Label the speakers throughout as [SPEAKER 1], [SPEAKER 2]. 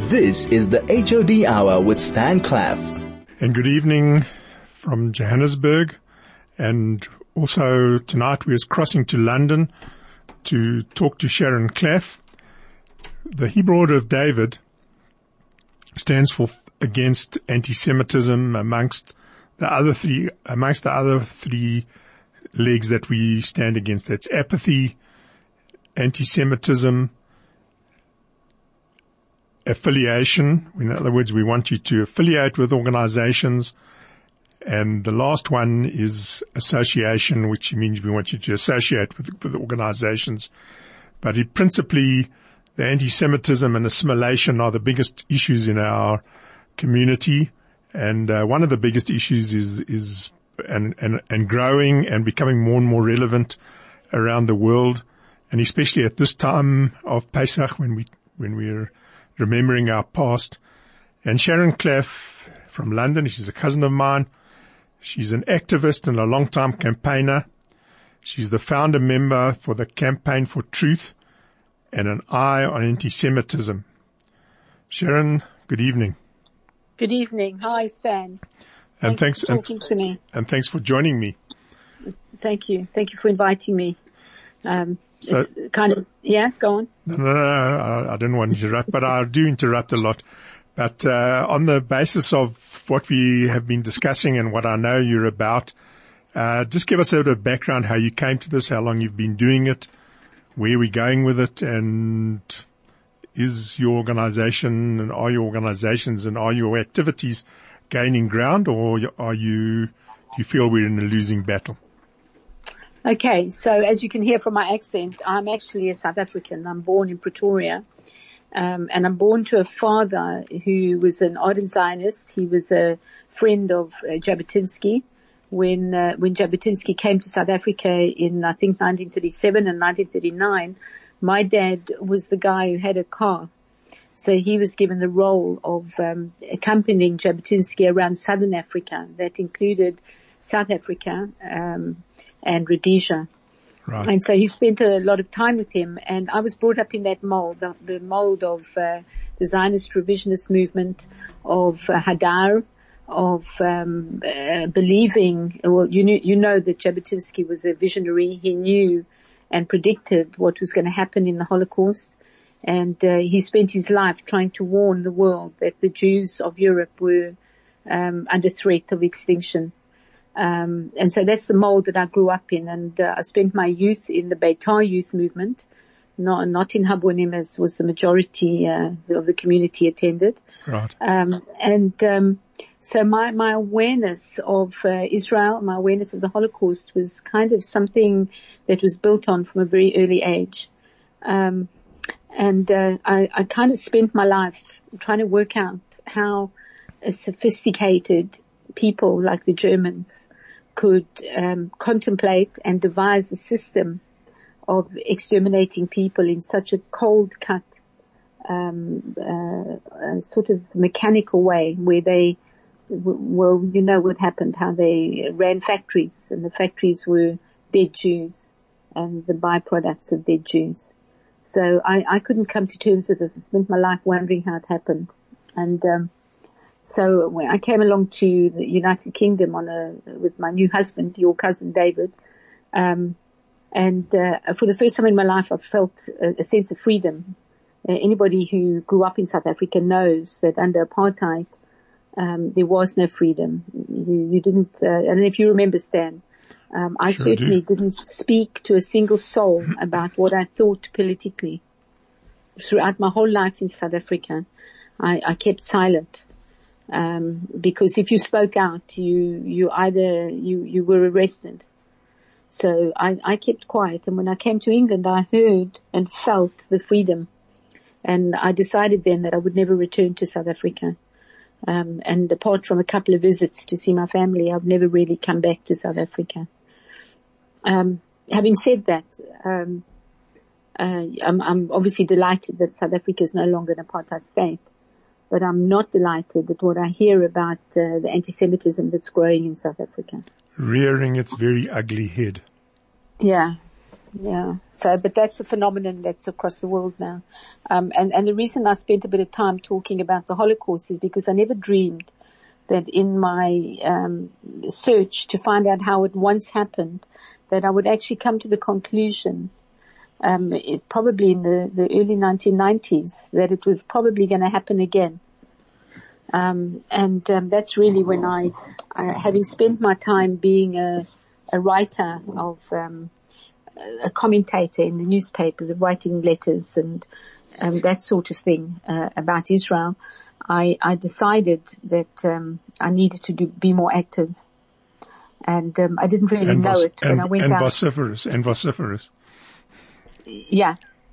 [SPEAKER 1] This is the HOD Hour with Stan Claff.
[SPEAKER 2] And good evening from Johannesburg. And also tonight we are crossing to London to talk to Sharon Claff. The Hebrew Order of David stands for against anti-Semitism amongst the other three legs that we stand against. That's apathy, anti-Semitism, affiliation. In other words, we want you to affiliate with organizations. And the last one is association, which means we want you to associate with organizations. But principally, the anti-Semitism and assimilation are the biggest issues in our community. And one of the biggest issues is growing and becoming more and more relevant around the world. And especially at this time of Pesach when we're remembering our past. And Sharon Claff from London, she's a cousin of mine. She's an activist and a long-time campaigner. She's the founder member for the Campaign for Truth and an Eye on Anti-Semitism. Sharon, good evening.
[SPEAKER 3] Good evening. Hi, Stan.
[SPEAKER 2] And thanks
[SPEAKER 3] for talking to me.
[SPEAKER 2] And thanks for joining me.
[SPEAKER 3] Thank you. Thank you for inviting me. So, it's kind of, yeah, go on.
[SPEAKER 2] No, I didn't want to interrupt, but I do interrupt a lot. But on the basis of what we have been discussing and what I know you're about, just give us a bit of background, how you came to this, how long you've been doing it, where we're going with it, and is your organization and are your organizations and are your activities gaining ground, or do you feel we're in a losing battle?
[SPEAKER 3] Okay, so as you can hear from my accent, I'm actually a South African. I'm born in Pretoria. And I'm born to a father who was an ardent Zionist. He was a friend of Jabotinsky. When Jabotinsky came to South Africa in, I think, 1937 and 1939, my dad was the guy who had a car. So he was given the role of accompanying Jabotinsky around southern Africa. That included South Africa and Rhodesia. Right. And so he spent a lot of time with him, and I was brought up in that mold, the mold of the Zionist revisionist movement, of Hadar, of believing. Well, you know that Jabotinsky was a visionary. He knew and predicted what was going to happen in the Holocaust, and he spent his life trying to warn the world that the Jews of Europe were under threat of extinction. And so that's the mold that I grew up in, and I spent my youth in the Beitar youth movement, not in Haboonim, as was the majority of the community attended.
[SPEAKER 2] Right.
[SPEAKER 3] So my awareness of Israel, my awareness of the Holocaust was kind of something that was built on from a very early age. I kind of spent my life trying to work out how a sophisticated people like the Germans could contemplate and devise a system of exterminating people in such a cold-cut, sort of mechanical way, where they, well, you know what happened, how they ran factories, and the factories were dead Jews and the byproducts of dead Jews. So I couldn't come to terms with this. I spent my life wondering how it happened. And so when I came along to the United Kingdom with my new husband, your cousin David, for the first time in my life I felt a sense of freedom. Anybody who grew up in South Africa knows that under apartheid, there was no freedom. You didn't, I don't know if you remember, Stan. I sure certainly didn't speak to a single soul about what I thought politically. Throughout my whole life in South Africa, I kept silent. Because if you spoke out, you were arrested. So I kept quiet, and when I came to England, I heard and felt the freedom, and I decided then that I would never return to South Africa. And apart from a couple of visits to see my family, I've never really come back to South Africa. Having said that, I'm obviously delighted that South Africa is no longer an apartheid state. But I'm not delighted at what I hear about the anti-Semitism that's growing in South Africa.
[SPEAKER 2] Rearing its very ugly head.
[SPEAKER 3] Yeah. Yeah. So, but that's a phenomenon that's across the world now. And the reason I spent a bit of time talking about the Holocaust is because I never dreamed that in my search to find out how it once happened, that I would actually come to the conclusion, probably in the early 1990s, that it was probably going to happen again. That's really when I, having spent my time being a writer of, a commentator in the newspapers, of writing letters and that sort of thing about Israel, I decided that I needed to be more active, and I didn't really know it when I went out.
[SPEAKER 2] Vociferous.
[SPEAKER 3] Yeah.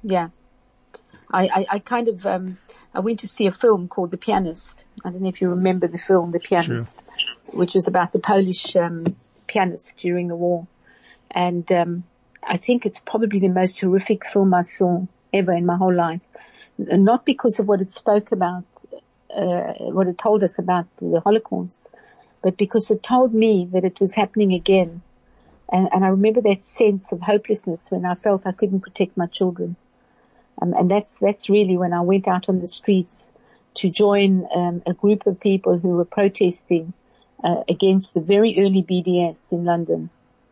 [SPEAKER 3] I kind of I went to see a film called The Pianist. I don't know if you remember the film The Pianist, sure, which was about the Polish pianist during the war, and I think it's probably the most horrific film I saw ever in my whole life. Not because of what it spoke about, what it told us about the Holocaust, but because it told me that it was happening again. And I remember that sense of hopelessness when I felt I couldn't protect my children. And that's really when I went out on the streets to join a group of people who were protesting against the very early BDS in London.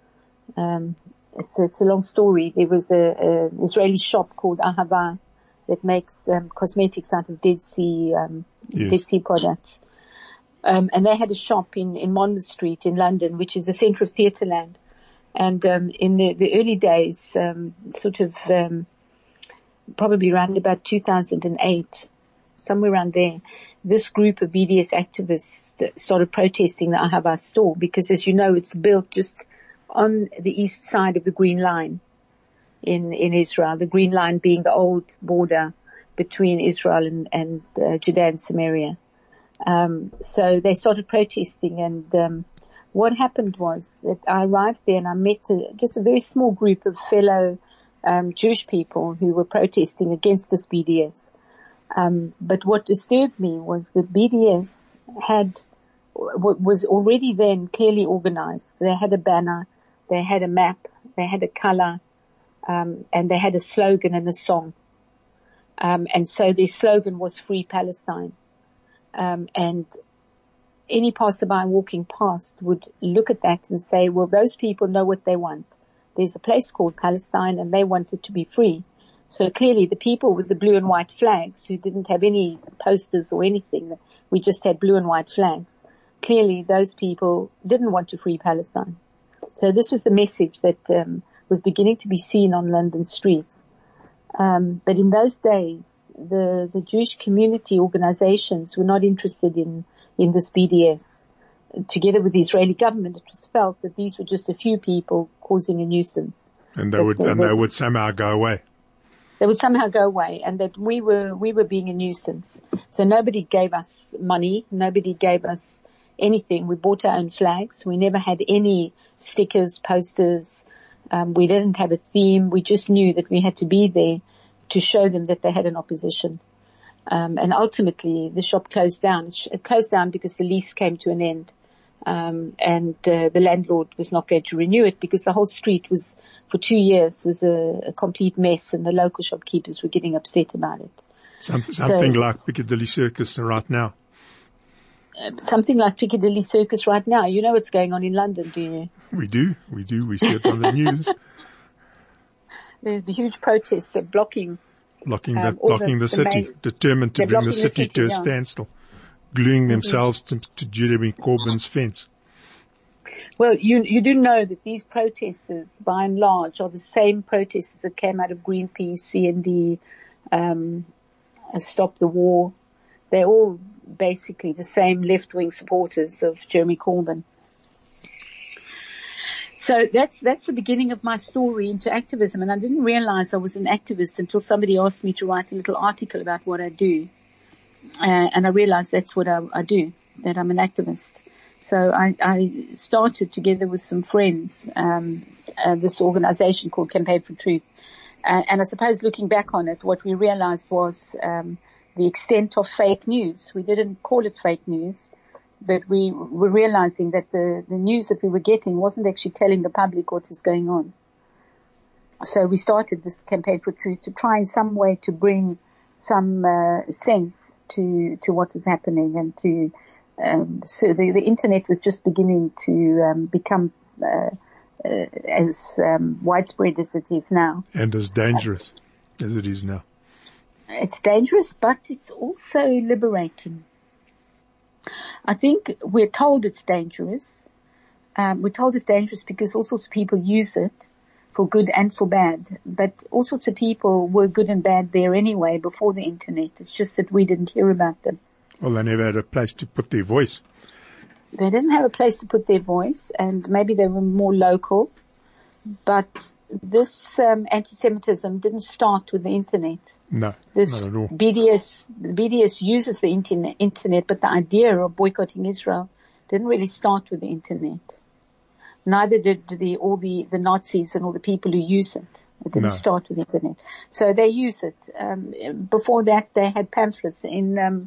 [SPEAKER 3] It's a long story. There was an Israeli shop called Ahava that makes cosmetics out of Dead Sea products. And they had a shop in Monmouth Street in London, which is the centre of Theatreland. And in the early days, probably around about 2008, somewhere around there, this group of BDS activists started protesting the Ahava store because, as you know, it's built just on the east side of the Green Line in Israel, the Green Line being the old border between Israel and Judea and Samaria. So they started protesting, and what happened was that I arrived there and I met just a very small group of fellow Jewish people who were protesting against this BDS. But what disturbed me was that BDS was already then clearly organized. They had a banner, they had a map, they had a color, and they had a slogan and a song. And so their slogan was Free Palestine. And any passerby walking past would look at that and say, well, those people know what they want. There's a place called Palestine and they want it to be free. So clearly the people with the blue and white flags who didn't have any posters or anything, we just had blue and white flags. Clearly those people didn't want to free Palestine. So this was the message that was beginning to be seen on London streets. But in those days, the Jewish community organizations were not interested in this BDS. Together with the Israeli government, it was felt that these were just a few people causing a nuisance.
[SPEAKER 2] And they would somehow go away.
[SPEAKER 3] They would somehow go away, and that we were being a nuisance. So nobody gave us money, nobody gave us anything. We bought our own flags. We never had any stickers, posters. We didn't have a theme. We just knew that we had to be there to show them that they had an opposition. And ultimately the shop closed down. It closed down because the lease came to an end. And the landlord was not going to renew it because the whole street was, for 2 years, was a complete mess, and the local shopkeepers were getting upset about it.
[SPEAKER 2] Something like Piccadilly Circus right now.
[SPEAKER 3] Something like Piccadilly Circus right now. You know what's going on in London, do you?
[SPEAKER 2] We do. We see it on the news.
[SPEAKER 3] There's a huge protest. They're blocking
[SPEAKER 2] the city, determined to bring the city to a standstill, gluing themselves to Jeremy Corbyn's fence.
[SPEAKER 3] Well, you do know that these protesters, by and large, are the same protesters that came out of Greenpeace, CND, Stop the War. They're all basically the same left-wing supporters of Jeremy Corbyn. So that's the beginning of my story into activism, and I didn't realize I was an activist until somebody asked me to write a little article about what I do. And I realized that's what I do, that I'm an activist. So I started together with some friends, this organization called Campaign for Truth. And I suppose looking back on it, what we realized was, the extent of fake news. We didn't call it fake news, but we were realizing that the news that we were getting wasn't actually telling the public what was going on. So we started this campaign for truth to try in some way to bring some sense to what was happening, and to so the internet was just beginning to become as widespread as it is now,
[SPEAKER 2] and as dangerous as it is now.
[SPEAKER 3] It's dangerous, but it's also liberating. I think we're told it's dangerous. We're told it's dangerous because all sorts of people use it for good and for bad. But all sorts of people were good and bad there anyway before the internet. It's just that we didn't hear about them.
[SPEAKER 2] Well, they never had a place to put their voice.
[SPEAKER 3] They didn't have a place to put their voice, and maybe they were more local. But this anti-Semitism didn't start with the internet.
[SPEAKER 2] No,
[SPEAKER 3] not
[SPEAKER 2] at all.
[SPEAKER 3] BDS uses the internet, but the idea of boycotting Israel didn't really start with the internet. Neither did the Nazis and all the people who use it. It didn't start with the internet. So they use it. Before that, they had pamphlets. In the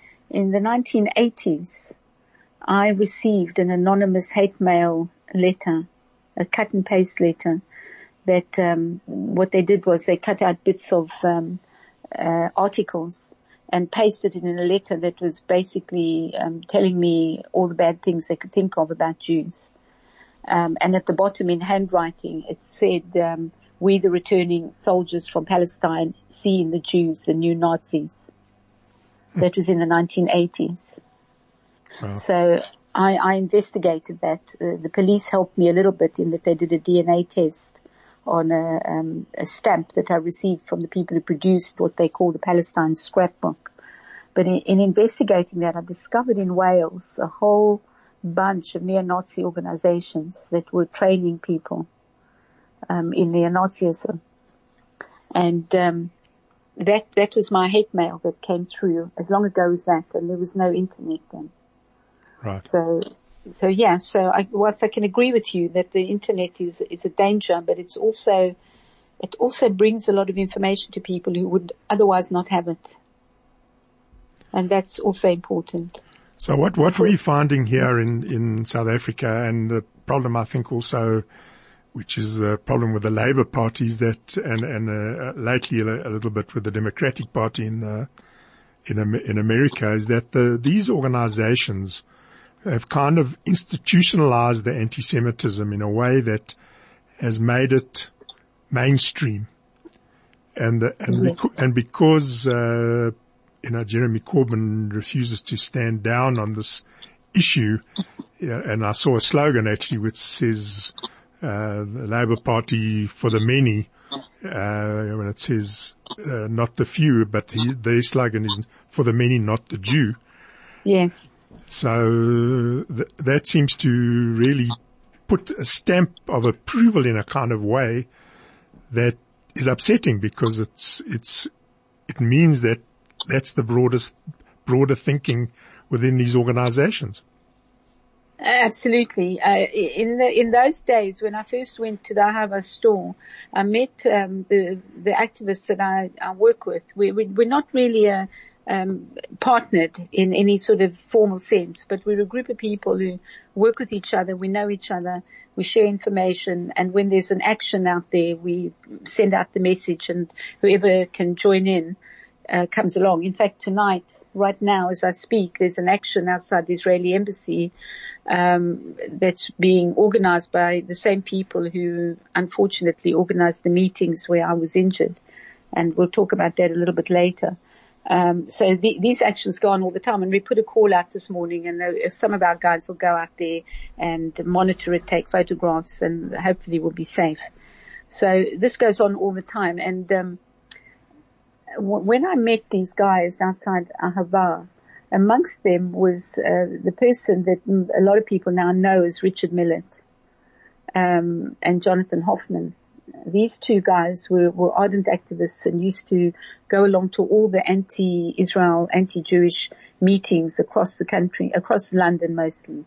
[SPEAKER 3] 1980s, I received an anonymous hate mail letter, a cut and paste letter, that what they did was they cut out bits of articles and pasted it in a letter that was basically telling me all the bad things they could think of about Jews. And at the bottom in handwriting, it said, we the returning soldiers from Palestine see in the Jews the new Nazis. That was in the 1980s.
[SPEAKER 2] Wow.
[SPEAKER 3] So I investigated that. The police helped me a little bit in that they did a DNA test on a stamp that I received from the people who produced what they call the Palestine scrapbook. But in investigating that, I discovered in Wales a whole bunch of neo-Nazi organizations that were training people in neo-Nazism. And that was my hate mail that came through as long ago as that, and there was no internet then.
[SPEAKER 2] Right.
[SPEAKER 3] So I can agree with you that the internet is a danger, but it also brings a lot of information to people who would otherwise not have it. And that's also important.
[SPEAKER 2] So what we're finding here in South Africa, and the problem I think also, which is the problem with the Labour Party, is that, and lately a little bit with the Democratic Party in America, is that these organizations have kind of institutionalized the anti-Semitism in a way that has made it mainstream. Because Jeremy Corbyn refuses to stand down on this issue, and I saw a slogan actually which says, the Labour Party for the many, when it says, not the few, but their slogan is for the many, not the Jew.
[SPEAKER 3] Yes.
[SPEAKER 2] So that seems to really put a stamp of approval in a kind of way that is upsetting, because it means that that's the broader thinking within these organizations.
[SPEAKER 3] Absolutely. In those days when I first went to the Ahava store, I met the activists that I work with. We're not really partnered in any sort of formal sense, but we're a group of people who work with each other. We know each other. We share information, and when there's an action out there, we send out the message, and whoever can join in comes along. In fact, tonight, right now, as I speak, there's an action outside the Israeli embassy that's being organized by the same people who unfortunately organized the meetings where I was injured. And we'll talk about that a little bit later. So these actions go on all the time, and we put a call out this morning, and if some of our guys will go out there and monitor it, take photographs, and hopefully we'll be safe. So this goes on all the time. And when I met these guys outside Ahava, amongst them was the person that a lot of people now know as Richard Millett and Jonathan Hoffman. These two guys were ardent activists and used to go along to all the anti-Israel, anti-Jewish meetings across the country, across London mostly.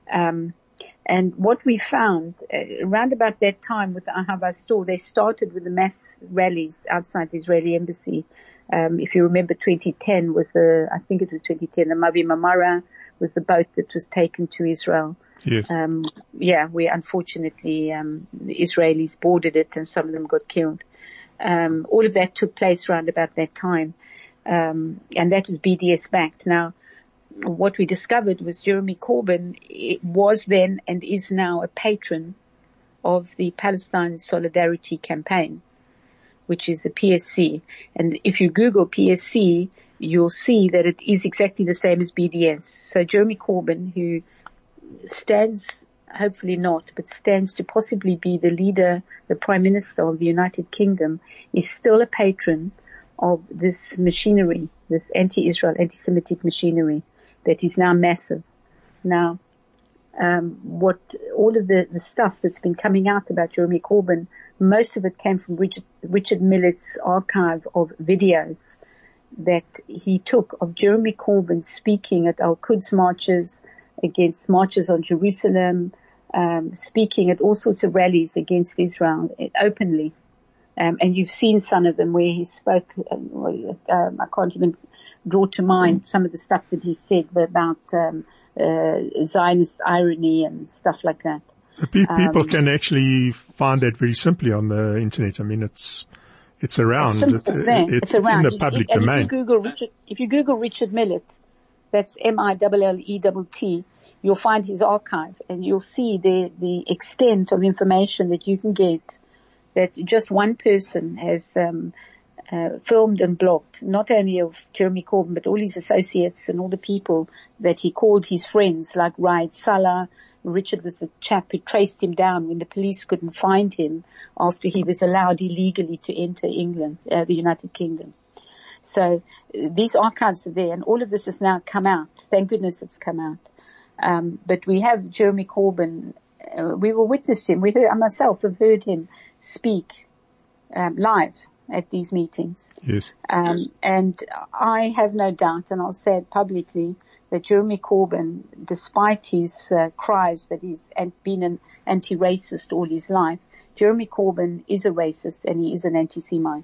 [SPEAKER 3] And what we found around about that time with the Ahava store, they started with the mass rallies outside the Israeli embassy. If you remember, 2010 was the Mavi Marmara was the boat that was taken to Israel.
[SPEAKER 2] Yes.
[SPEAKER 3] Where unfortunately, the Israelis boarded it and some of them got killed. All of that took place around about that time. And that was BDS backed. Now, what we discovered was Jeremy Corbyn was then and is now a patron of the Palestine Solidarity Campaign, which is the PSC. And if you Google PSC, you'll see that it is exactly the same as BDS. So Jeremy Corbyn, who stands, hopefully not, but stands to possibly be the leader, the Prime Minister of the United Kingdom, is still a patron of this machinery, this anti-Israel, anti-Semitic machinery that is now massive. Now, what all of the stuff that's been coming out about Jeremy Corbyn, most of it came from Richard Millett's archive of videos that he took of Jeremy Corbyn speaking at Al-Quds marches, against marches on Jerusalem, speaking at all sorts of rallies against Israel openly. And you've seen some of them where he spoke, I can't even draw to mind some of the stuff that he said about Zionist irony and stuff like that.
[SPEAKER 2] People can actually find that very simply on the internet. I mean, it's around. It's around. In the public domain.
[SPEAKER 3] If you Google Richard Millett, that's Millett, you'll find his archive and you'll see the extent of information that you can get, that just one person has filmed and blogged, not only of Jeremy Corbyn, but all his associates and all the people that he called his friends, like Raed Salah. Richard was the chap who traced him down when the police couldn't find him after he was allowed illegally to enter England, the United Kingdom. So these archives are there, and all of this has now come out. Thank goodness it's come out. But we have Jeremy Corbyn. We will witness him. I myself have heard him speak live at these meetings.
[SPEAKER 2] Yes.
[SPEAKER 3] And I have no doubt, and I'll say it publicly, that Jeremy Corbyn, despite his cries that he's been an anti-racist all his life, Jeremy Corbyn is a racist and he is an anti-Semite.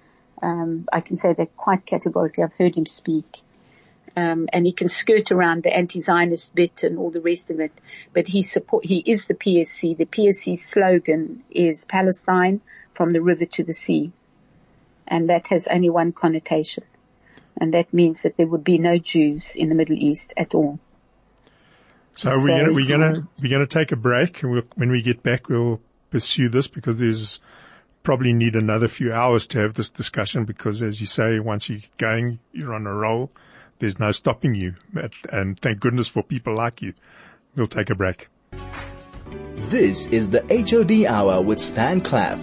[SPEAKER 3] I can say that quite categorically. I've heard him speak. And he can skirt around the anti-Zionist bit and all the rest of it. But he is the PSC. The PSC slogan is Palestine from the river to the sea. And that has only one connotation. And that means that there would be no Jews in the Middle East at all.
[SPEAKER 2] So we're gonna take a break, and when we get back, we'll pursue this, because there's probably need another few hours to have this discussion, because as you say, once you're going, you're on a roll. There's no stopping you. And thank goodness for people like you. We'll take a break.
[SPEAKER 1] This is the HOD Hour with Stan Claff.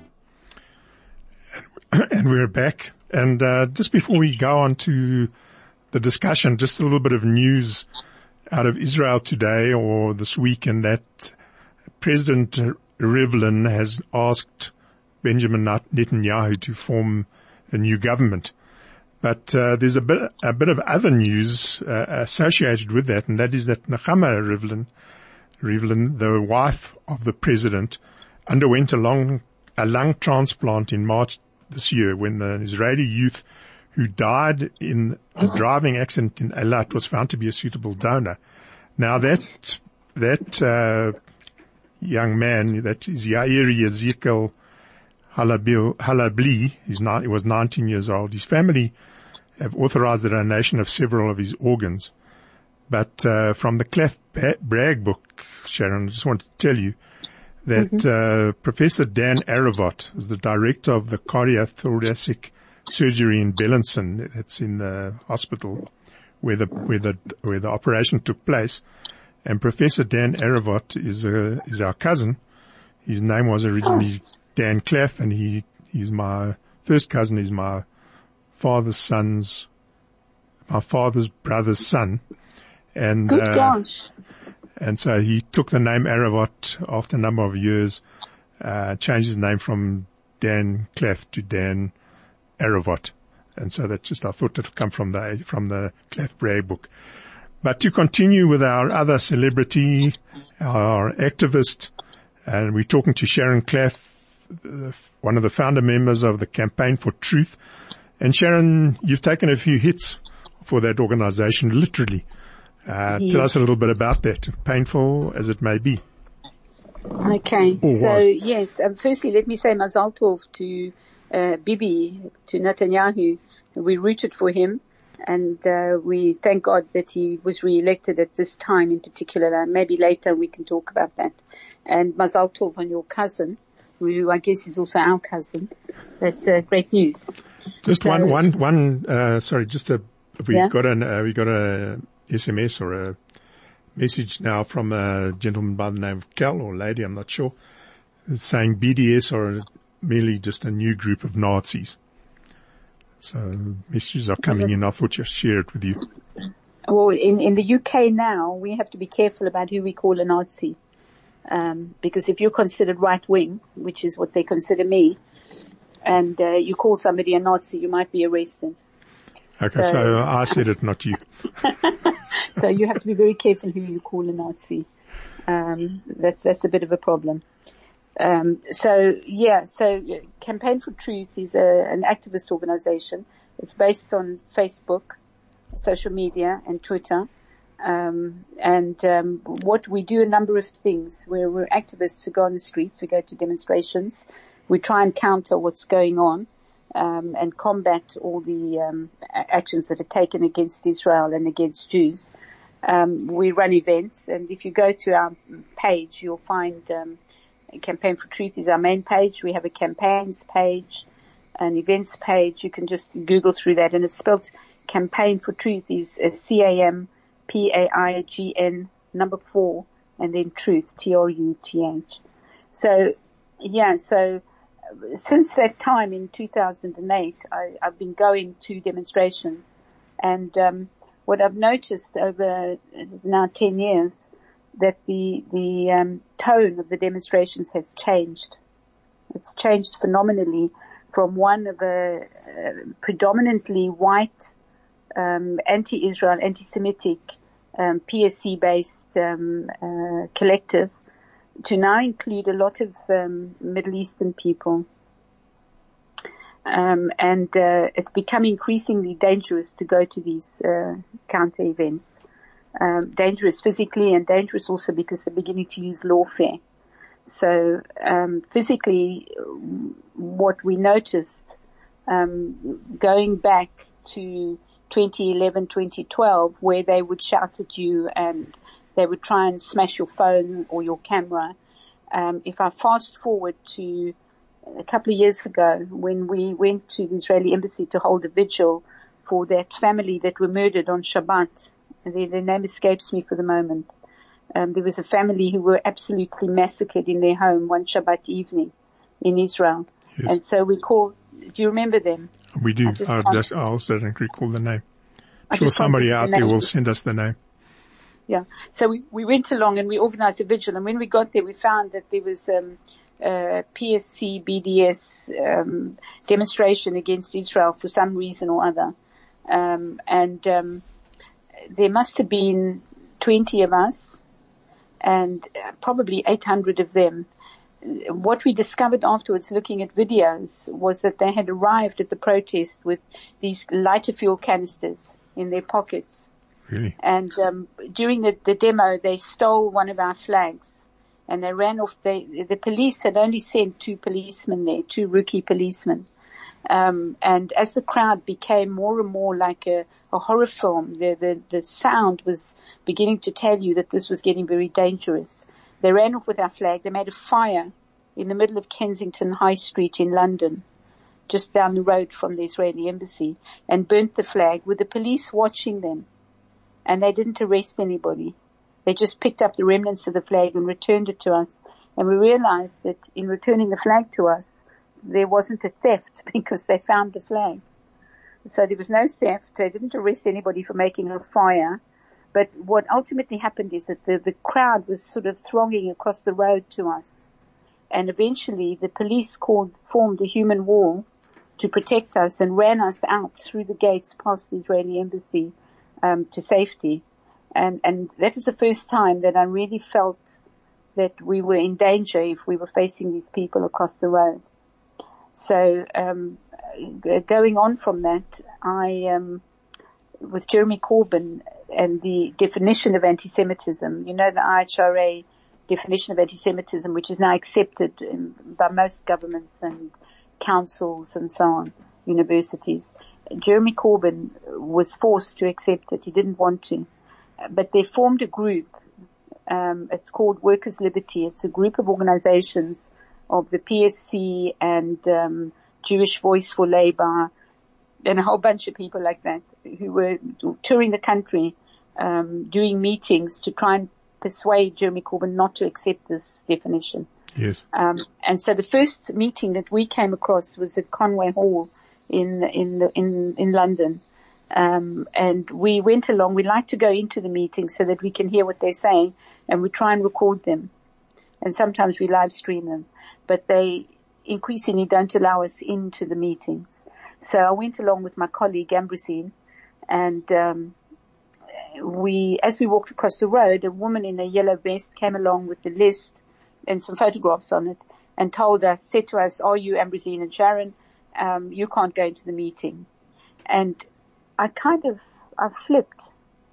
[SPEAKER 2] And we're back. And just before we go on to the discussion, just a little bit of news out of Israel today or this week, and that President Rivlin has asked Benjamin Netanyahu to form a new government. But there's a bit of other news associated with that, and that is that Nechama Rivlin, the wife of the president, underwent a lung transplant in March this year, when the Israeli youth who died in a driving accident in Eilat was found to be a suitable donor. Now that young man, that is Yair Ezekiel Halabli, he was 19 years old. His family have authorized the donation of several of his organs. But from the Claff Bragg book, Sharon, I just want to tell you that Professor Dan Aravot is the director of the cardiothoracic surgery in Bellinson. That's in the hospital where the operation took place. And Professor Dan Aravot is our cousin. His name was originally Dan Claff, and he's my first cousin. He's my father's brother's son. And
[SPEAKER 3] good gosh.
[SPEAKER 2] And so he took the name Aravot after a number of years, changed his name from Dan Claff to Dan Aravot. And so that I thought it would come from the Claff Bragg book. But to continue with our other celebrity, our activist, and we're talking to Sharon Claff, one of the founder members of the Campaign for Truth. And Sharon, you've taken a few hits for that organization, literally. Tell us a little bit about that, painful as it may be.
[SPEAKER 3] Okay, so yes, firstly let me say Mazal Tov to Bibi, to Netanyahu. We rooted for him, and we thank God that he was re-elected at this time in particular. Maybe later we can talk about that. And Mazal Tov on your cousin, who I guess is also our cousin. That's great news.
[SPEAKER 2] Just so, we got a SMS or a message now from a gentleman by the name of Cal, or lady, I'm not sure, saying BDS are merely just a new group of Nazis. So messages are coming in. I thought just share it with you.
[SPEAKER 3] Well, in the UK now, we have to be careful about who we call a Nazi. Because if you're considered right wing, which is what they consider me, and you call somebody a Nazi, you might be arrested.
[SPEAKER 2] Okay, so I said it, not you.
[SPEAKER 3] So you have to be very careful who you call a Nazi. That's a bit of a problem. So Campaign for Truth is an activist organization. It's based on Facebook, social media, and Twitter. What we do, a number of things. We're activists who go on the streets. We go to demonstrations. We try and counter what's going on, and combat all the actions that are taken against Israel and against Jews. We run events, and if you go to our page, you'll find Campaign for Truth is our main page. We have a campaigns page, an events page. You can just Google through that, and it's spelled Campaign for Truth is CAMPAIGN 4 and then Truth, TRUTH. So since that time in 2008, I've been going to demonstrations, and what I've noticed over now 10 years, that the tone of the demonstrations has changed. It's changed phenomenally from one of a predominantly white, anti-Israel, anti-Semitic, PSC-based collective to now include a lot of Middle Eastern people. It's become increasingly dangerous to go to these counter events. Dangerous physically and dangerous also because they're beginning to use lawfare. So physically, what we noticed going back to 2011, 2012, where they would shout at you and they would try and smash your phone or your camera. If I fast forward to a couple of years ago when we went to the Israeli embassy to hold a vigil for that family that were murdered on Shabbat, and their name escapes me for the moment. There was a family who were absolutely massacred in their home one Shabbat evening in Israel. Yes. And so we called, do you remember them?
[SPEAKER 2] We do. I also don't recall the name. I'm sure somebody out there will send us the name.
[SPEAKER 3] Yeah. So we went along and we organized a vigil, and when we got there we found that there was PSC BDS demonstration against Israel for some reason or other. There must have been 20 of us and probably 800 of them. What we discovered afterwards looking at videos was that they had arrived at the protest with these lighter fuel canisters in their pockets.
[SPEAKER 2] Really?
[SPEAKER 3] And during the demo, they stole one of our flags and they ran off. The police had only sent 2 policemen there, 2 rookie policemen. And as the crowd became more and more like a horror film, the sound was beginning to tell you that this was getting very dangerous. They ran off with our flag. They made a fire in the middle of Kensington High Street in London, just down the road from the Israeli embassy, and burnt the flag with the police watching them. And they didn't arrest anybody. They just picked up the remnants of the flag and returned it to us. And we realized that in returning the flag to us, there wasn't a theft because they found the flag. So there was no theft. They didn't arrest anybody for making a fire. But what ultimately happened is that the crowd was sort of thronging across the road to us. And eventually the police formed a human wall to protect us and ran us out through the gates past the Israeli embassy to safety. And that was the first time that I really felt that we were in danger if we were facing these people across the road. So going on from that, I with Jeremy Corbyn the definition of anti-Semitism. You know, the IHRA definition of anti-Semitism, which is now accepted by most governments and councils and so on, universities. Jeremy Corbyn was forced to accept it. He didn't want to. But they formed a group. It's called Workers' Liberty. It's a group of organizations of the PSC and Jewish Voice for Labour and a whole bunch of people like that who were touring the country, doing meetings to try and persuade Jeremy Corbyn not to accept this definition.
[SPEAKER 2] Yes.
[SPEAKER 3] And so the first meeting that we came across was at Conway Hall in London. And we went along. We like to go into the meetings so that we can hear what they're saying, and we try and record them. And sometimes we live stream them, but they increasingly don't allow us into the meetings. So I went along with my colleague Ambrosine, and as we walked across the road, a woman in a yellow vest came along with the list and some photographs on it, and said to us, "Are you Ambrosine and Sharon? You can't go into the meeting." And I flipped.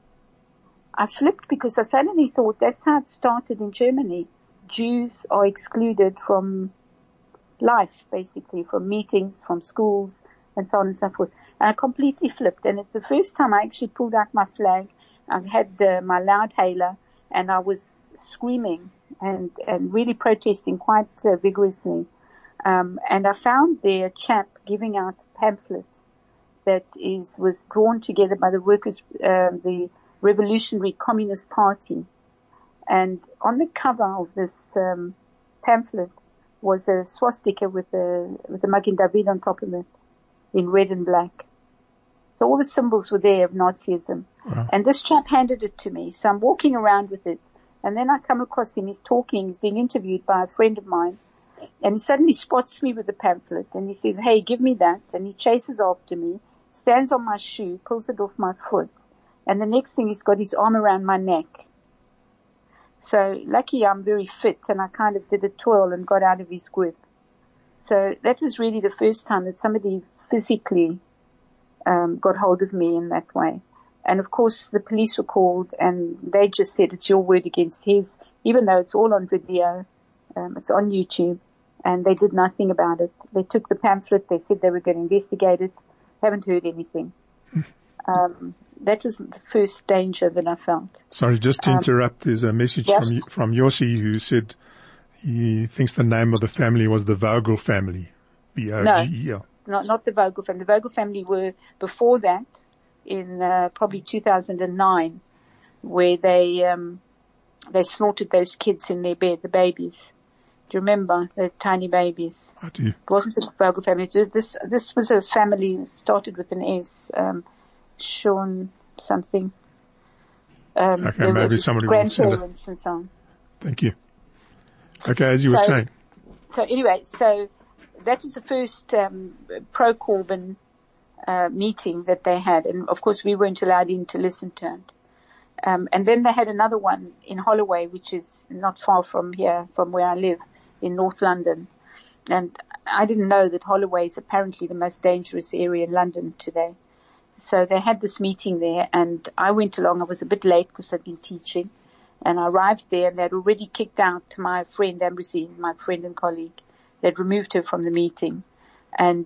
[SPEAKER 3] I flipped because I suddenly thought that's how it started in Germany. Jews are excluded from life, basically, from meetings, from schools, and so on and so forth. And I completely flipped. And it's the first time I actually pulled out my flag. I had my loud hailer, and I was screaming and really protesting quite vigorously. And I found there a chap giving out pamphlets that was drawn together by the Revolutionary Communist Party. And on the cover of this pamphlet was a swastika with a Magen David on top of it in red and black. So all the symbols were there of Nazism. Wow. And this chap handed it to me. So I'm walking around with it. And then I come across him. He's being interviewed by a friend of mine. And he suddenly spots me with the pamphlet. And he says, "Hey, give me that." And he chases after me, stands on my shoe, pulls it off my foot. And the next thing, he's got his arm around my neck. So lucky I'm very fit, and I kind of did a twirl and got out of his grip. So that was really the first time that somebody physically got hold of me in that way. And of course the police were called, and they just said it's your word against his, even though it's all on video. It's on YouTube, and they did nothing about it. They took the pamphlet. They said they were going to investigate it. Haven't heard anything. That was the first danger that I felt. Sorry,
[SPEAKER 2] just to interrupt. There's a message from Yossi who said he thinks the name of the family was the Vogel family. V-O-G-E-L.
[SPEAKER 3] No, not the Vogel family. The Vogel family were before that in probably 2009, where they slaughtered those kids in their bed, the babies. Do you remember the tiny babies?
[SPEAKER 2] I do.
[SPEAKER 3] It wasn't the Vogel family. This was a family started with an S. Sean something.
[SPEAKER 2] Okay, maybe somebody will send it.
[SPEAKER 3] Grandparents and so on.
[SPEAKER 2] Thank you. Okay, as you were saying.
[SPEAKER 3] So anyway, so that was the first pro Corbyn meeting that they had, and of course we weren't allowed in to listen to it. And then they had another one in Holloway, which is not far from here, from where I live, in North London. And I didn't know that Holloway is apparently the most dangerous area in London today. So they had this meeting there, and I went along. I was a bit late because I'd been teaching, and I arrived there, and they'd already kicked out my friend Ambrosine, my friend and colleague. They'd removed her from the meeting. And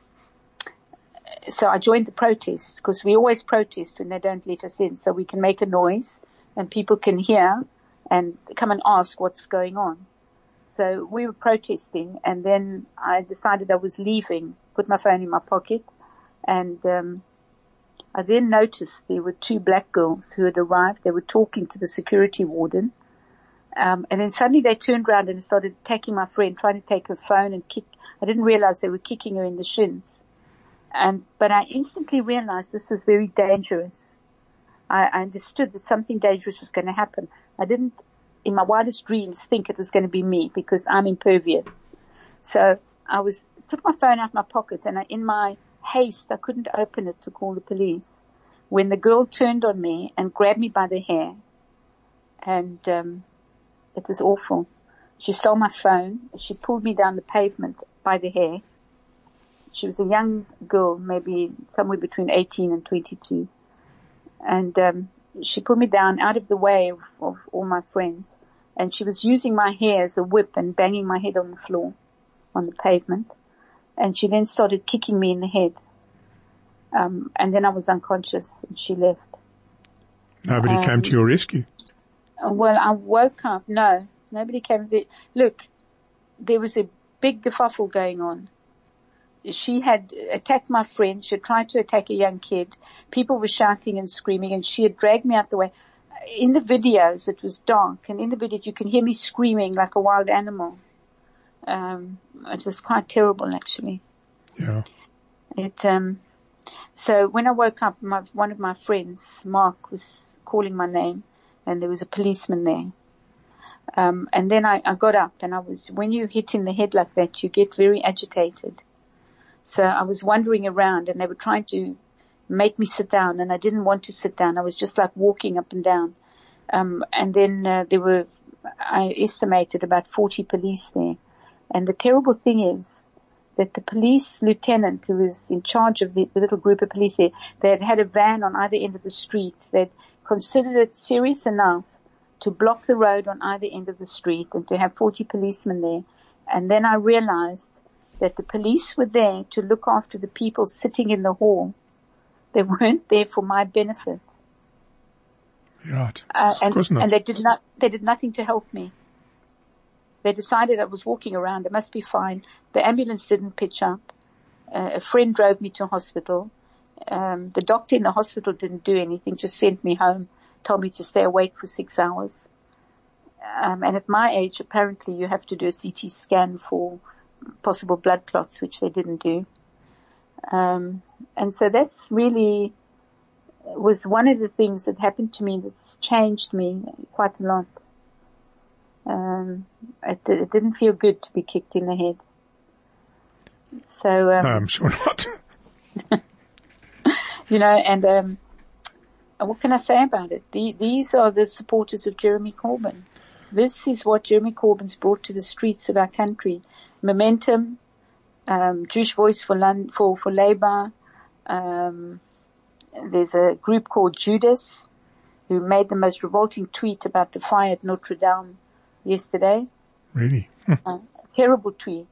[SPEAKER 3] so I joined the protest, because we always protest when they don't let us in, so we can make a noise and people can hear and come and ask what's going on. So we were protesting, and then I decided I was leaving, put my phone in my pocket, and I then noticed there were two black girls who had arrived. They were talking to the security warden. And then suddenly they turned around and started attacking my friend, trying to take her phone and kick. I didn't realize they were kicking her in the shins. But I instantly realized this was very dangerous. I understood that something dangerous was going to happen. I didn't, in my wildest dreams, think it was going to be me, because I'm impervious. So I took my phone out of my pocket, and in my haste, I couldn't open it to call the police, when the girl turned on me and grabbed me by the hair. And it was awful. She stole my phone. She pulled me down the pavement by the hair. She was a young girl, maybe somewhere between 18 and 22. And she put me down out of the way of all my friends, and she was using my hair as a whip and banging my head on the floor, on the pavement. And she then started kicking me in the head. And then I was unconscious and she left.
[SPEAKER 2] Nobody came to your rescue?
[SPEAKER 3] Well, I woke up. No, nobody came. Look, there was a big kerfuffle going on. She had attacked my friend. She had tried to attack a young kid. People were shouting and screaming, and she had dragged me out the way. In the videos, it was dark, and in the videos you can hear me screaming like a wild animal. It was quite terrible, actually.
[SPEAKER 2] Yeah.
[SPEAKER 3] So when I woke up, one of my friends, Mark, was calling my name, and there was a policeman there. And then I got up, and when you hit in the head like that, you get very agitated. So I was wandering around, and they were trying to make me sit down, and I didn't want to sit down. I was just like walking up and down. And then I estimated about 40 police there. And the terrible thing is that the police lieutenant who was in charge of the little group of police there, they had a van on either end of the street. They'd considered it serious enough to block the road on either end of the street and to have 40 policemen there. And then I realized that the police were there to look after the people sitting in the hall. They weren't there for my benefit.
[SPEAKER 2] Right. Of course not.
[SPEAKER 3] And they did nothing to help me. They decided I was walking around. It must be fine. The ambulance didn't pitch up. A friend drove me to hospital. The doctor in the hospital didn't do anything, just sent me home, told me to stay awake for 6 hours. And at my age, apparently you have to do a CT scan for possible blood clots, which they didn't do. And so that's really was one of the things that happened to me that's changed me quite a lot. It didn't feel good to be kicked in the head. So,
[SPEAKER 2] no, I'm sure not.
[SPEAKER 3] and what can I say about it? These are the supporters of Jeremy Corbyn. This is what Jeremy Corbyn's brought to the streets of our country. Momentum, Jewish Voice for Labour. There's a group called Judas who made the most revolting tweet about the fire at Notre Dame yesterday.
[SPEAKER 2] Really?
[SPEAKER 3] Terrible tweet.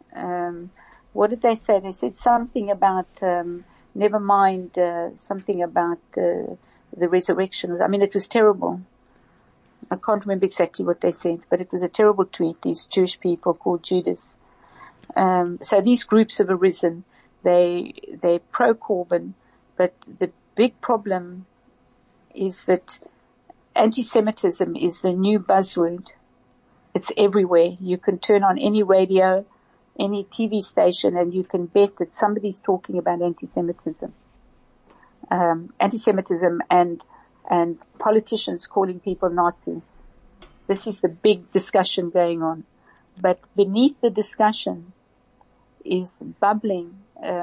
[SPEAKER 3] What did they say? They said something about, never mind, something about the resurrection. I mean, it was terrible. I can't remember exactly what they said, but it was a terrible tweet, these Jewish people called Judas. So these groups have arisen. They're pro-Corbyn, but the big problem is that anti-Semitism is the new buzzword. It's everywhere. You can turn on any radio, any TV station, and you can bet that somebody's talking about anti-Semitism. Anti-Semitism and politicians calling people Nazis. This is the big discussion going on. But beneath the discussion is bubbling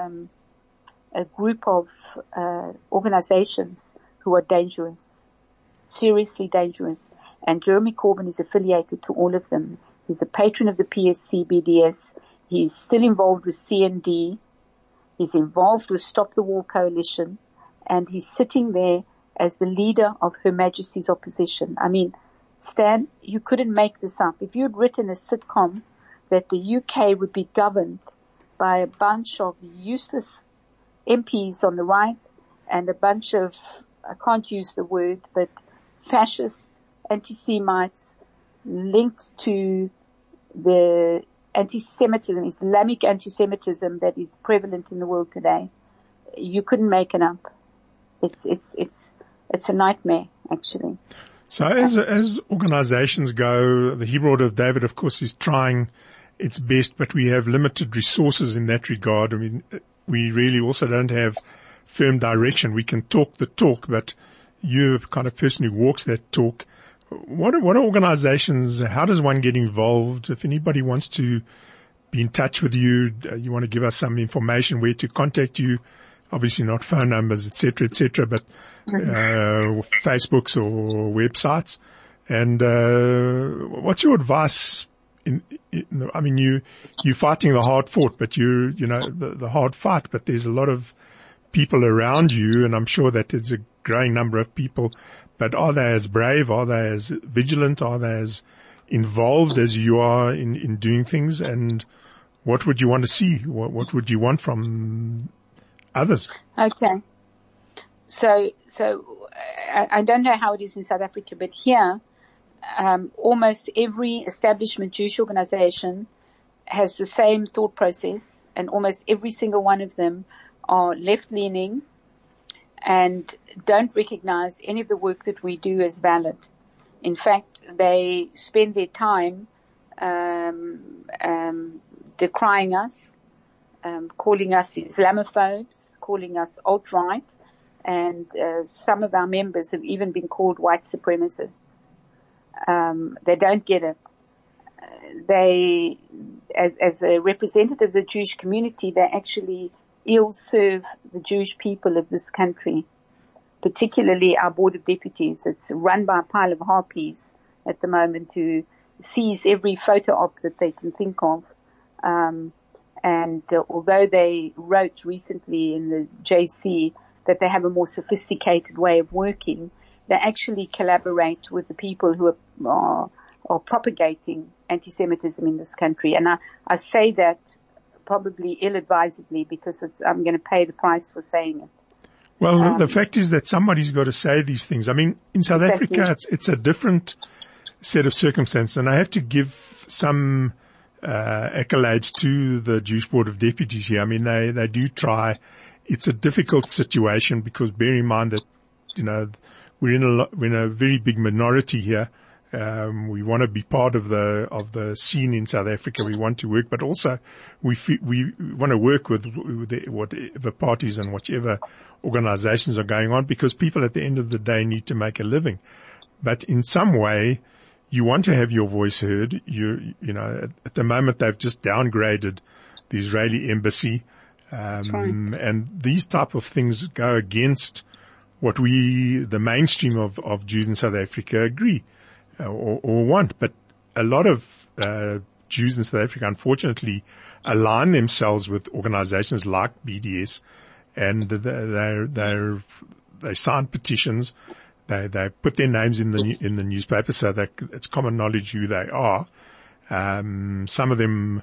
[SPEAKER 3] a group of organizations who are dangerous, seriously dangerous. And Jeremy Corbyn is affiliated to all of them. He's a patron of the PSC-BDS. He's still involved with CND. He's involved with Stop the War Coalition. And he's sitting there as the leader of Her Majesty's opposition. I mean, Stan, you couldn't make this up. If you had written a sitcom that the UK would be governed by a bunch of useless MPs on the right and a bunch of, I can't use the word, but fascist anti-Semites linked to the anti-Semitism, Islamic anti-Semitism that is prevalent in the world today, you couldn't make it up. It's a nightmare, actually.
[SPEAKER 2] So as organizations go, the Hebrew Order of David, of course, is trying its best, but we have limited resources in that regard. I mean, we really also don't have firm direction. We can talk the talk, but you're the kind of person who walks that talk. What are organizations, how does one get involved? If anybody wants to be in touch with you, you want to give us some information where to contact you, obviously not phone numbers, et cetera, but Facebooks or websites. And what's your advice? I mean, you're fighting the hard fought, but the hard fight, but there's a lot of people around you, and I'm sure that there's a growing number of people, but are they as brave? Are they as vigilant? Are they as involved as you are in doing things? And what would you want to see? What would you want from others?
[SPEAKER 3] Okay. So I don't know how it is in South Africa, but here, almost every establishment Jewish organization has the same thought process, and almost every single one of them are left-leaning and don't recognize any of the work that we do as valid. In fact, they spend their time decrying us, calling us Islamophobes, calling us alt-right, and some of our members have even been called white supremacists. They don't get it. They, as a representative of the Jewish community, they actually ill-serve the Jewish people of this country, particularly our board of deputies. It's run by a pile of harpies at the moment who seize every photo op that they can think of. Although they wrote recently in the JC that they have a more sophisticated way of working, they actually collaborate with the people who are propagating anti-Semitism in this country. And I say that probably ill-advisedly because I'm going to pay the price for saying it.
[SPEAKER 2] Well, the fact is that somebody's got to say these things. I mean, in South Africa, it's a different set of circumstances, and I have to give some accolades to the Jewish Board of Deputies here. I mean, they do try. It's a difficult situation because bear in mind that, you know, we're in a very big minority here. We want to be part of the scene in South Africa. We want to work, but also we want to work with whatever parties and whichever organizations are going on, because people at the end of the day need to make a living. But in some way, you want to have your voice heard. You know, at the moment they've just downgraded the Israeli embassy. And these type of things go against what the mainstream of Jews in South Africa agree or want. But a lot of Jews in South Africa, unfortunately, align themselves with organizations like BDS, and they sign petitions. They put their names in the newspaper so that it's common knowledge who they are. Some of them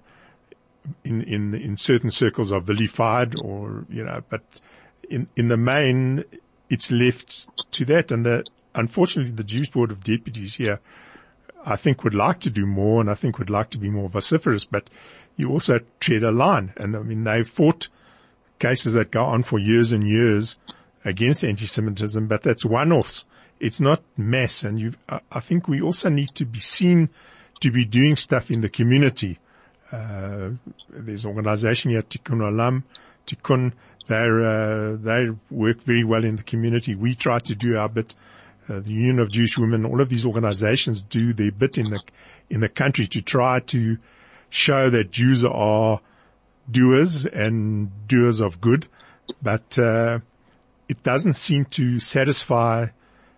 [SPEAKER 2] in certain circles are vilified, or, you know, but in the main, it's left to that. And unfortunately, the Jewish Board of Deputies here, I think, would like to do more, and I think would like to be more vociferous, but you also tread a line. And I mean, they've fought cases that go on for years and years against anti-Semitism, but that's one-offs. It's not mass. And I think we also need to be seen to be doing stuff in the community. There's an organization here, Tikkun Olam, Tikkun. They work very well in the community. We try to do our bit. The Union of Jewish Women, all of these organizations do their bit in the country to try to show that Jews are doers and doers of good. But, it doesn't seem to satisfy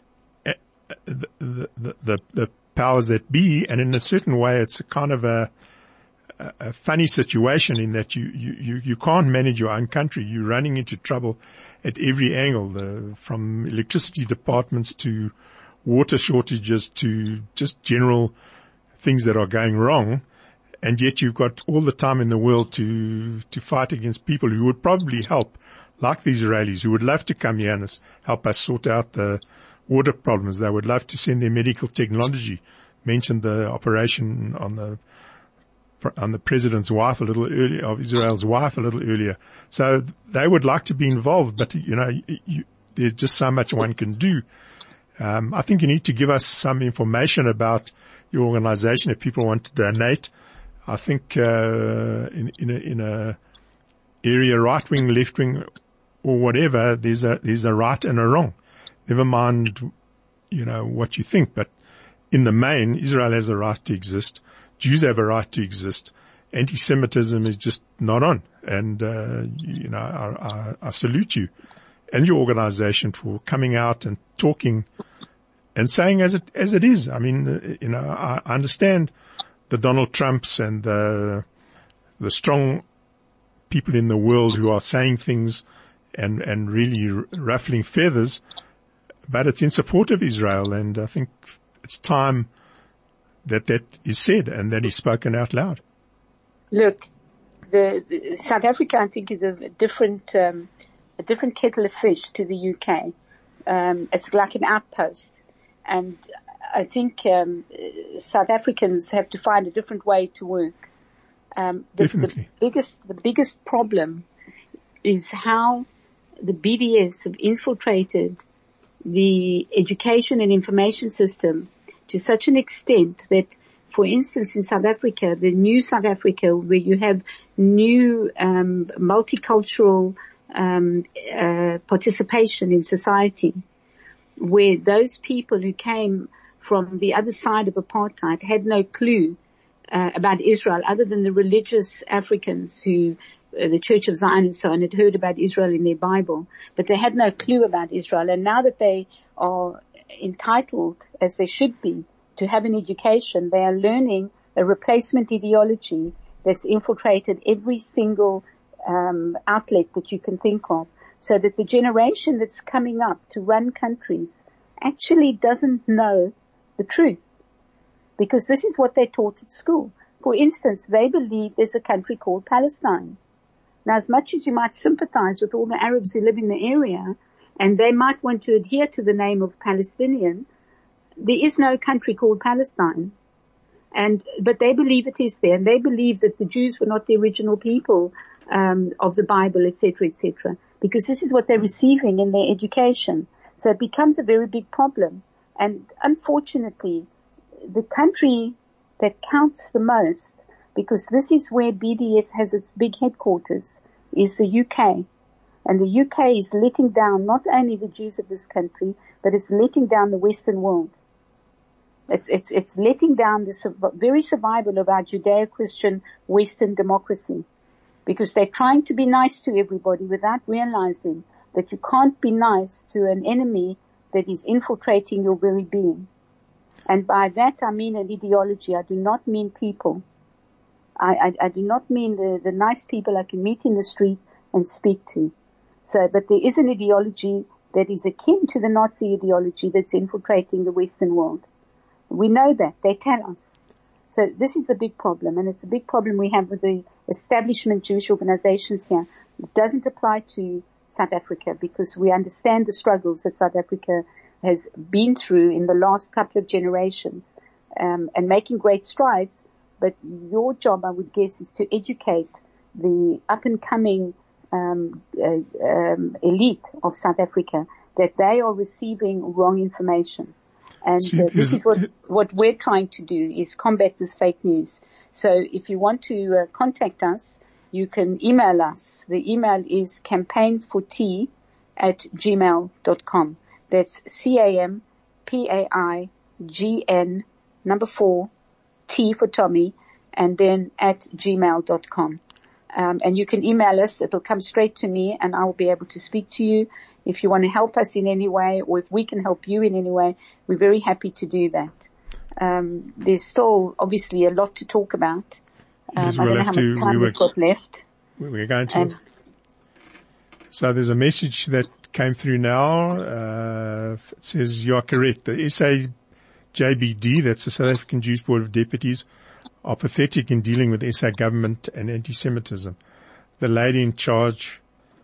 [SPEAKER 2] the powers that be. And in a certain way, it's a kind of a funny situation in that you can't manage your own country. You're running into trouble at every angle, from electricity departments to water shortages to just general things that are going wrong. And yet you've got all the time in the world to fight against people who would probably help, like the Israelis, who would love to come here and help us sort out the water problems. They would love to send their medical technology. Mentioned the operation on the president's wife a little earlier, of Israel's wife a little earlier. So they would like to be involved, but, you know, there's just so much one can do. I think you need to give us some information about your organization if people want to donate. I think, in a area, right wing, left wing, or whatever, there's a right and a wrong. Never mind, you know, what you think, but in the main, Israel has a right to exist. Jews have a right to exist. Anti-Semitism is just not on. And, you know, I salute you and your organization for coming out and talking and saying as it is. I mean, you know, I understand the Donald Trumps and the strong people in the world who are saying things and really ruffling feathers. but it's in support of Israel, and I think it's time that is said and that is spoken out loud.
[SPEAKER 3] Look, the South Africa, I think, is a different kettle of fish to the UK. It's like an outpost, and I think South Africans have to find a different way to work.
[SPEAKER 2] Definitely.
[SPEAKER 3] The biggest problem is how the BDS have infiltrated the education and information system to such an extent that, for instance, in South Africa, the new South Africa, where you have new multicultural participation in society, where those people who came from the other side of apartheid had no clue about Israel, other than the religious Africans who, the Church of Zion and so on, had heard about Israel in their Bible, but they had no clue about Israel. And now that they are entitled, as they should be, to have an education, they are learning a replacement ideology that's infiltrated every single outlet that you can think of, so that the generation that's coming up to run countries actually doesn't know the truth, because this is what they're taught at school. For instance, they believe there's a country called Palestine. Now, as much as you might sympathize with all the Arabs who live in the area, and they might want to adhere to the name of Palestinian, there is no country called Palestine. But they believe it is there, and they believe that the Jews were not the original people of the Bible, etc., etc., because this is what they're receiving in their education. So it becomes a very big problem. And unfortunately, the country that counts the most, because this is where BDS has its big headquarters, is the UK. And the UK is letting down not only the Jews of this country, but it's letting down the Western world. It's letting down the very survival of our Judeo-Christian Western democracy, because they're trying to be nice to everybody without realizing that you can't be nice to an enemy that is infiltrating your very being. And by that I mean an ideology. I do not mean people. I do not mean the nice people I can meet in the street and speak to. But there is an ideology that is akin to the Nazi ideology that's infiltrating the Western world. We know that. They tell us. So this is a big problem, and it's a big problem we have with the establishment Jewish organizations here. It doesn't apply to South Africa, because we understand the struggles that South Africa has been through in the last couple of generations, and making great strides. But your job, I would guess, is to educate the up-and-coming elite of South Africa that they are receiving wrong information. And this is what we're trying to do, is combat this fake news. So if you want to contact us, you can email us. The email is campaignforT@gmail.com. That's CAMPAIGN 4 T for Tommy, and then @gmail.com. And you can email us. It'll come straight to me, and I will be able to speak to you. If you want to help us in any way, or if we can help you in any way, we're very happy to do that. There's still obviously a lot to talk about.
[SPEAKER 2] Yes,
[SPEAKER 3] I don't know how much time we've got left.
[SPEAKER 2] We're going to. So there's a message that came through now. It says, you are correct. The SAJBD, that's the South African Jewish Board of Deputies, are pathetic in dealing with SA government and anti-Semitism. The lady in charge,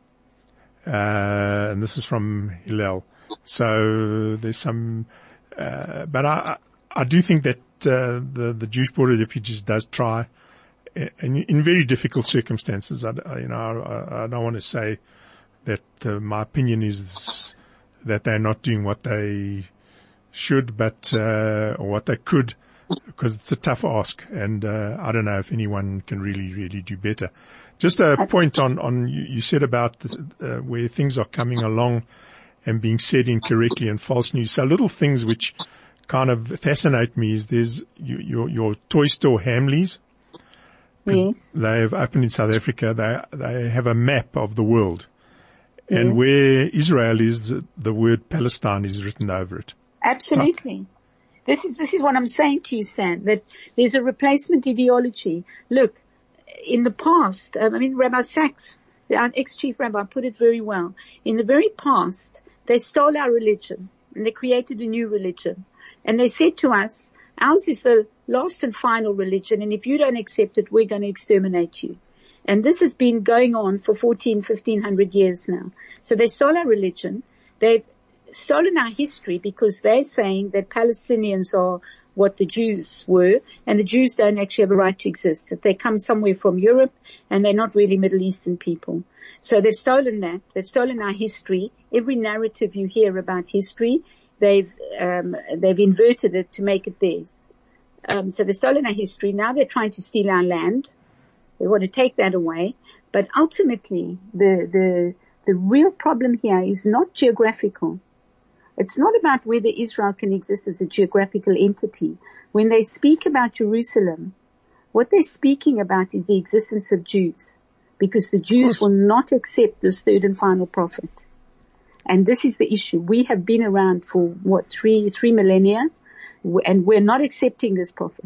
[SPEAKER 2] and this is from Hillel. So there's some, but I do think that the Jewish Board of Deputies does try, in very difficult circumstances. I don't want to say that my opinion is that they're not doing what they should, but or what they could, because it's a tough ask, and I don't know if anyone can really do better. Just a point on you said about where things are coming along and being said incorrectly and false news. So little things which kind of fascinate me is there's your toy store Hamleys.
[SPEAKER 3] Yes.
[SPEAKER 2] They have opened in South Africa. They have a map of the world, and where Israel is, the word Palestine is written over it.
[SPEAKER 3] Absolutely. This is what I'm saying to you, Stan, that there's a replacement ideology. Look, in the past, Rabbi Sachs, our ex-chief rabbi, put it very well. In the very past, they stole our religion. And they created a new religion. And they said to us, ours is the last and final religion, and if you don't accept it, we're going to exterminate you. And this has been going on for 1,500 years now. So they stole our religion. They've stolen our history because they're saying that Palestinians are what the Jews were, and the Jews don't actually have a right to exist, that they come somewhere from Europe and they're not really Middle Eastern people. So they've stolen that. They've stolen our history. Every narrative you hear about history, they've inverted it to make it theirs. So they've stolen our history. Now they're trying to steal our land. They want to take that away. But ultimately, the real problem here is not geographical. It's not about whether Israel can exist as a geographical entity. When they speak about Jerusalem, what they're speaking about is the existence of Jews, because the Jews will not accept this third and final prophet. And this is the issue. We have been around for, three millennia, and we're not accepting this prophet.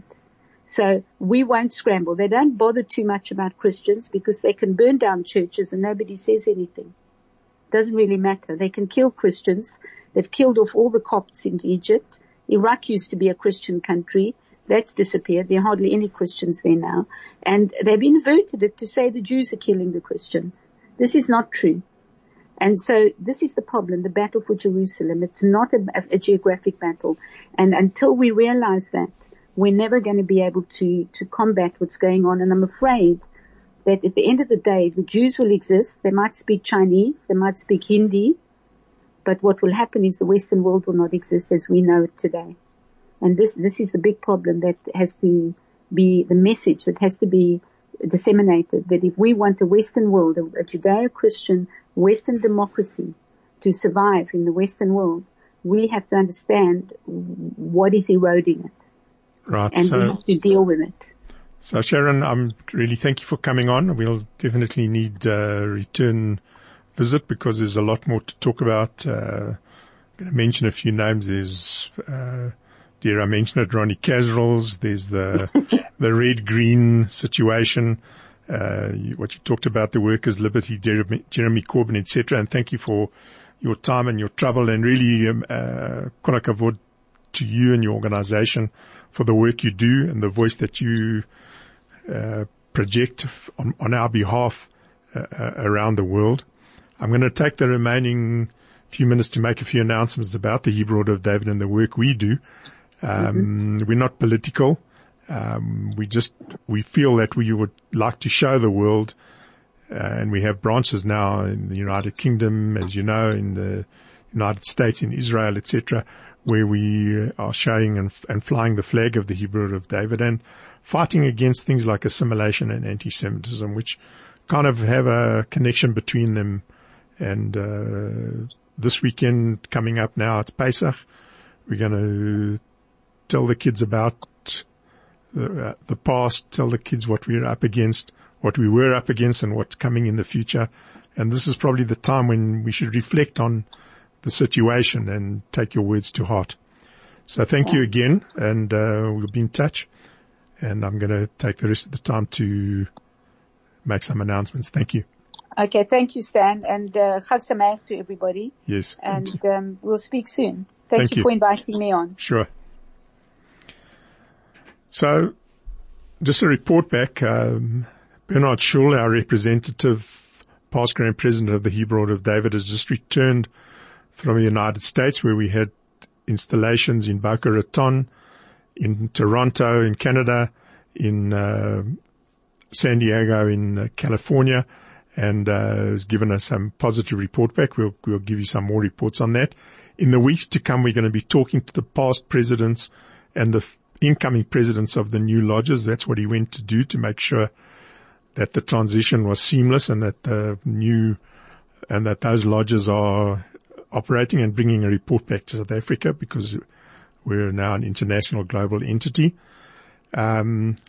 [SPEAKER 3] So we won't scramble. They don't bother too much about Christians because they can burn down churches and nobody says anything. Doesn't really matter. They can kill Christians. They've killed off all the Copts in Egypt. Iraq used to be a Christian country. That's disappeared. There are hardly any Christians there now. And they've inverted it to say the Jews are killing the Christians. This is not true. And so this is the problem, the battle for Jerusalem. It's not a geographic battle. And until we realize that, we're never going to be able to combat what's going on. And I'm afraid that at the end of the day, the Jews will exist. They might speak Chinese. They might speak Hindi. But what will happen is the Western world will not exist as we know it today. And this is the big problem that has to be the message that has to be disseminated, that if we want the Western world, a Judeo-Christian Western democracy to survive in the Western world, we have to understand what is eroding it.
[SPEAKER 2] Right.
[SPEAKER 3] And we have to deal with it.
[SPEAKER 2] So Sharon, I'm really thank you for coming on. We'll definitely need a return visit because there's a lot more to talk about. I'm going to mention a few names. There's, dare I mention it, Ronnie Casrels. There's the red-green situation. What you talked about, the Workers' Liberty, Jeremy Corbyn, etc. And thank you for your time and your trouble, and really, kol hakavod to you and your organization for the work you do and the voice that you project on our behalf around the world. I'm going to take the remaining few minutes to make a few announcements about the Hebrew Order of David and the work we do. We're not political. We feel that we would like to show the world, and we have branches now in the United Kingdom, as you know, in the United States, in Israel, etc., where we are showing and flying the flag of the Hebrew Order of David and fighting against things like assimilation and anti-Semitism, which kind of have a connection between them. And this weekend coming up now, it's Pesach. We're going to tell the kids about the past, tell the kids what we're up against, what we were up against, and what's coming in the future. And this is probably the time when we should reflect on the situation and take your words to heart. So thank you again, and we'll be in touch. And I'm going to take the rest of the time to make some announcements. Thank you.
[SPEAKER 3] Okay, thank you, Stan, and Chag Sameach to everybody.
[SPEAKER 2] Yes.
[SPEAKER 3] And we'll speak soon. Thank you for inviting me on.
[SPEAKER 2] Sure. So, just a report back. Bernard Schul, our representative, past Grand President of the Hebrew Order of David, has just returned from the United States, where we had installations in Boca Raton, in Toronto, in Canada, in San Diego, in California, and has given us some positive report back. We'll give you some more reports on that. In the weeks to come, we're going to be talking to the past presidents and the incoming presidents of the new lodges. That's what he went to do, to make sure that the transition was seamless and that that those lodges are operating and bringing a report back to South Africa, because we're now an international global entity. Again,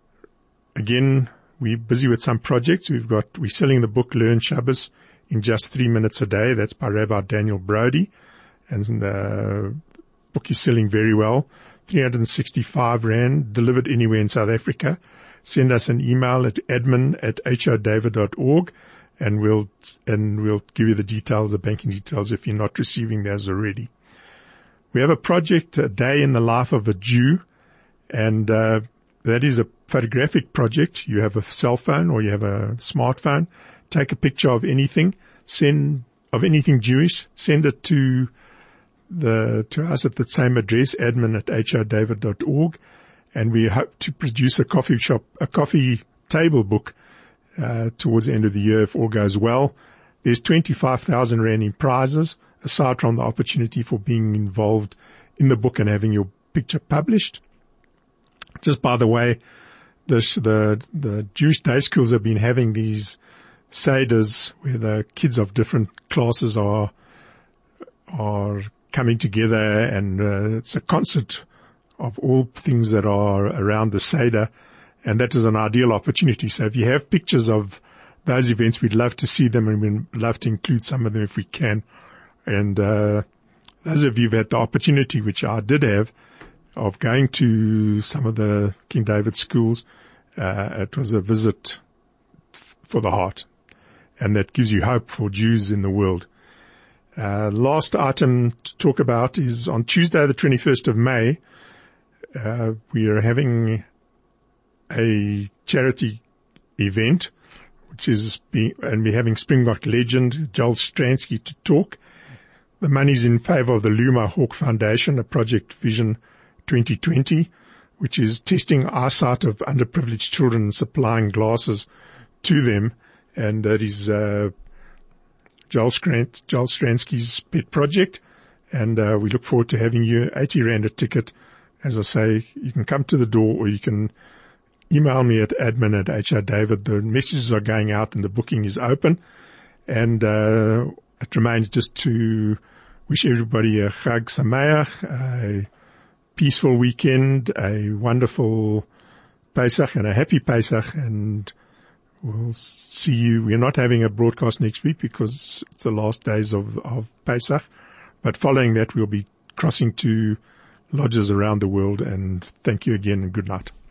[SPEAKER 2] we're busy with some projects. We're selling the book Learn Shabbos in Just 3 Minutes a Day. That's by Rabbi Daniel Brody. And the book is selling very well. 365 Rand, delivered anywhere in South Africa. Send us an email at admin@hodavid.org, and we'll give you the details, the banking details, if you're not receiving those already. We have a project, A Day in the Life of a Jew, and that is a photographic project. You have a cell phone or you have a smartphone. Take a picture of anything, anything Jewish, send it to us at the same address, admin@hodavid.org, and we hope to produce a coffee table book towards the end of the year if all goes well. There's 25,000 Rand in prizes, aside from the opportunity for being involved in the book and having your picture published. Just by the way, the Jewish day schools have been having these seders where the kids of different classes are coming together, and it's a concert of all things that are around the seder, and that is an ideal opportunity. So if you have pictures of those events, we'd love to see them, and we'd love to include some of them if we can. And those of you who've had the opportunity, which I did have, of going to some of the King David schools, it was a visit for the heart, and that gives you hope for Jews in the world. Last item to talk about is on Tuesday, the 21st of May, we are having a charity event, and we're having Springbok legend Joel Stransky to talk. The money's in favor of the Luma Hawk Foundation, a Project Vision 2020, which is testing eyesight of underprivileged children and supplying glasses to them. And that is Joel Stransky's pet project. And we look forward to having you. 80 Rand a ticket. As I say, you can come to the door or you can email me at admin@hodavid. The messages are going out and the booking is open. And it remains just to wish everybody a Chag Sameach, a peaceful weekend, a wonderful Pesach and a happy Pesach, and we'll see you. We're not having a broadcast next week because it's the last days of Pesach, but following that we'll be crossing to lodges around the world, and thank you again and good night.